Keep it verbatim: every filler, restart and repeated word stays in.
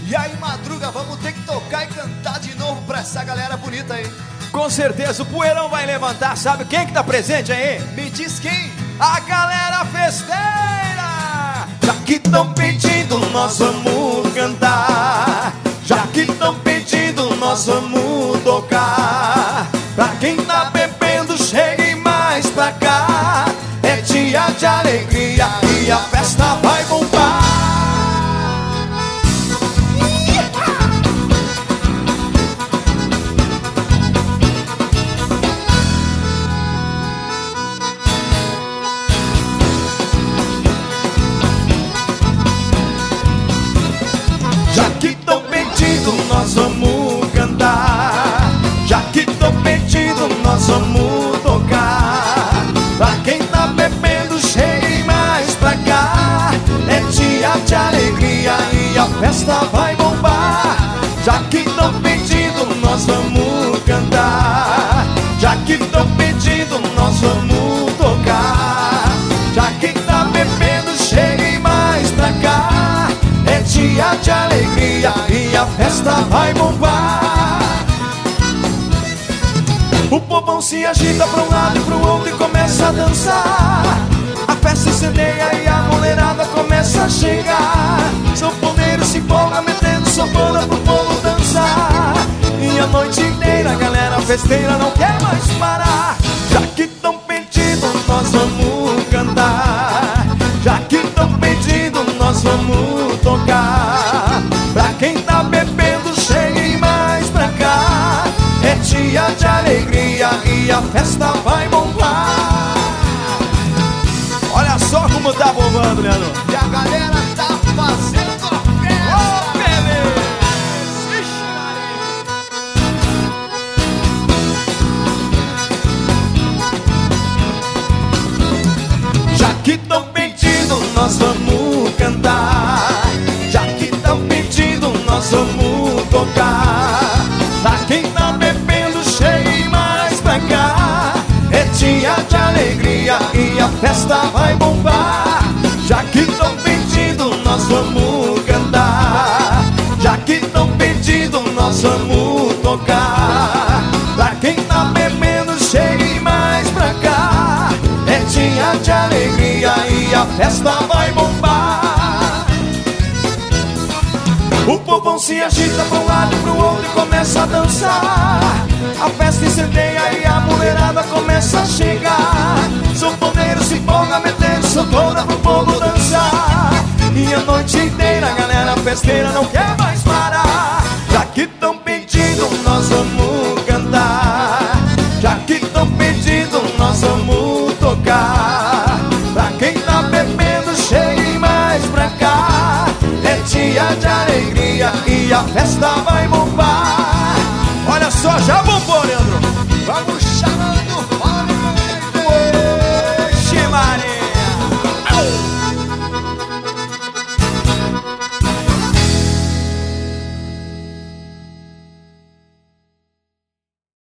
E aí, Madruga, vamos ter que tocar e cantar de novo pra essa galera bonita aí. Com certeza, o poeirão vai levantar. Sabe quem que tá presente aí? Me diz quem? A galera festeira! Já que tão pedindo, nós vamos cantar. Já que tão pedindo, nós vamos tocar. Pra quem tá bebendo, chegue mais pra cá. É dia de alegria e a festa vai bombar. Já que tão pedindo, nós vamos cantar. Já que tão pedindo, nós vamos tocar. Pra quem tá bebendo, chegue mais pra cá. É dia de alegria e a festa vai bombar. Já que tão pedindo, nós vamos cantar. Já que tão pedindo, nós vamos tocar. Já quem tá bebendo, chegue mais pra cá. É dia de alegria e a festa vai bombar. O povão se agita pra um lado e pro outro e começa a dançar. A festa incendeia e a mulherada começa a chegar. Sanfoneiro se empolga metendo sanfona pro povo dançar. E a noite inteira a galera festeira não quer mais parar. Já que tão pedindo, nós vamos cantar. Já que tão pedindo, nós vamos tocar. Pra quem tá bebendo, chegue mais pra cá. É dia de alegria e a festa vai bombar. Olha só como tá bombando, Leandro. E a galera tá fazendo a festa. Ô, beleza! Já que tão pedindo, nós vamos cantar. Já que tão pedindo, nós vamos tocar. Pra quem tá bebendo, chegue mais pra cá. É dia de alegria e a festa vai bombar. Já que tão pedindo, nós vamos cantar. Já que tão pedindo, nós vamos tocar. Pra quem tá bebendo, chegue mais pra cá. É dia de alegria e a festa vai bombar. O povão se agita pra um lado e pro outro e começa a dançar. A festa incendeia e a mulherada começa a chegar. Sanfoneiro se empolga metendo sanfona pro povo dançar. E a noite inteira a galera festeira não quer mais parar. Já que tão pedindo, nós vamos cantar. Já que tão pedindo, nós vamos tocar. Pra quem tá bebendo, chegue mais pra cá. É dia de alegria e a festa vai bombar. Olha só, já bombou, Leandro. Vamos chamar